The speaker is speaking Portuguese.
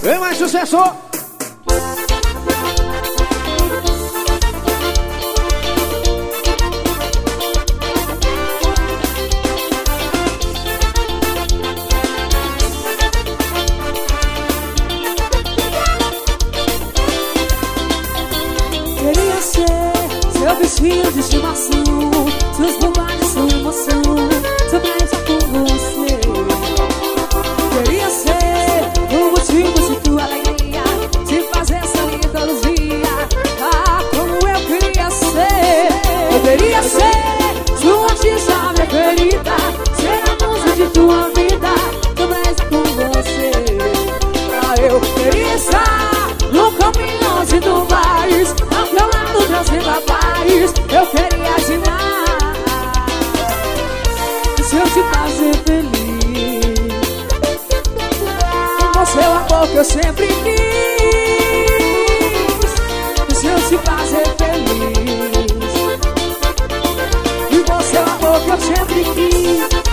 Vem mais sucesso! Queria ser seu bichinho de estimação, seus bobagens são emoção, seu prazer com você. Queria ser o motivo de tua alegria, de fazer essa linda luzia. Ah, como eu queria ser. Eu queria ser sua artista preferida, ser a musa de tua vida, seu prazer com você. Ah, eu queria estar no caminho onde tu vais, ao teu lado trazendo a paz. Eu queria demais se eu te fazer feliz, com seu amor que eu sempre quis. Se eu te fazer feliz, e com seu amor que eu sempre quis.